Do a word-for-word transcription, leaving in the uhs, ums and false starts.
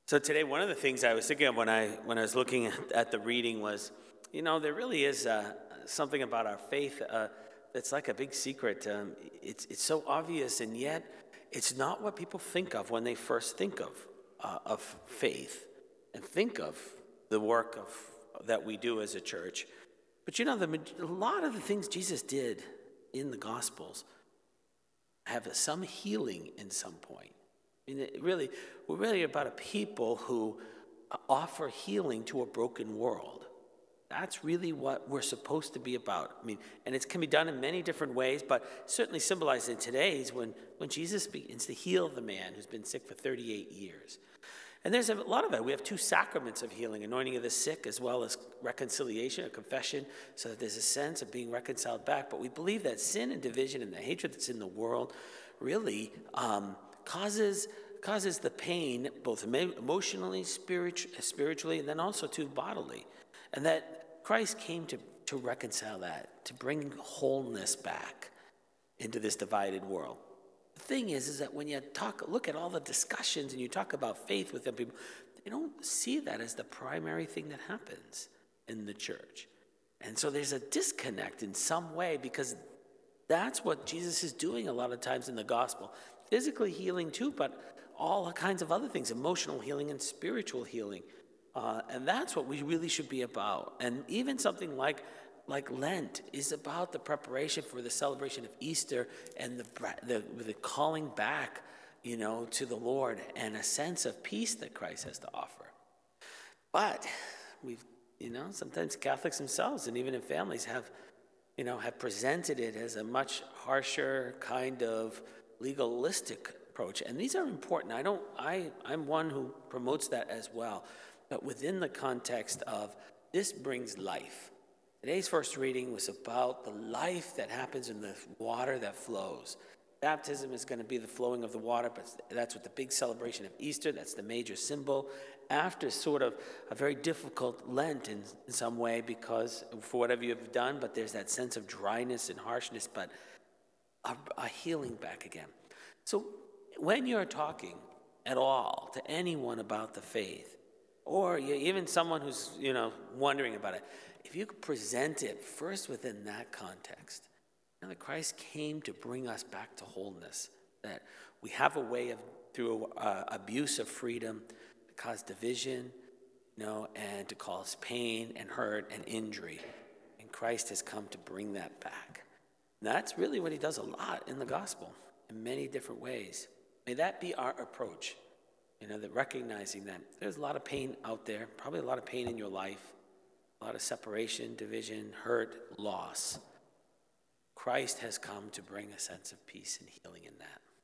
So today, one of the things I was thinking of when I when I was looking at, at the reading was, you know, there really is uh, something about our faith uh, that's like a big secret. Um, it's it's so obvious, and yet it's not what people think of when they first think of uh, of faith and think of the work of that we do as a church. But you know, the, a lot of the things Jesus did in the Gospels have some healing in some point. I mean, it really, we're really about a people who offer healing to a broken world. That's really what we're supposed to be about. I mean, and it can be done in many different ways, but certainly symbolized in today's when, when Jesus begins to heal the man who's been sick for thirty-eight years. And there's a lot of it. We have two sacraments of healing, anointing of the sick as well as reconciliation, a confession, so that there's a sense of being reconciled back. But we believe that sin and division and the hatred that's in the world really um, causes causes the pain, both emotionally, spirit, spiritually, and then also too bodily. And that Christ came to, to reconcile that, to bring wholeness back into this divided world. The thing is, is that when you talk, look at all the discussions and you talk about faith with them, people, they don't see that as the primary thing that happens in the church. And so there's a disconnect in some way because that's what Jesus is doing a lot of times in the gospel. Physically healing too, but all kinds of other things, emotional healing and spiritual healing. Uh, and that's what we really should be about. And even something like like Lent is about the preparation for the celebration of Easter and the, the the calling back, you know, to the Lord and a sense of peace that Christ has to offer. But we've, you know, sometimes Catholics themselves and even in families have, you know, have presented it as a much harsher kind of legalistic approach. And these are important. I don't, I, I'm one who promotes that as well. But within the context of this brings life. Today's first reading was about the life that happens in the water that flows. Baptism is going to be the flowing of the water, but that's what the big celebration of Easter, that's the major symbol. After sort of a very difficult Lent in, in some way because for whatever you've done, but there's that sense of dryness and harshness, but a, a healing back again. So when you're talking at all to anyone about the faith, or even someone who's, you know, wondering about it, if you could present it first within that context, you know, that Christ came to bring us back to wholeness, that we have a way of, through uh, abuse of freedom, to cause division, you know, and to cause pain and hurt and injury. And Christ has come to bring that back. And that's really what he does a lot in the gospel, in many different ways. May that be our approach, you know, that recognizing that there's a lot of pain out there, probably a lot of pain in your life, a lot of separation, division, hurt, loss. Christ has come to bring a sense of peace and healing in that.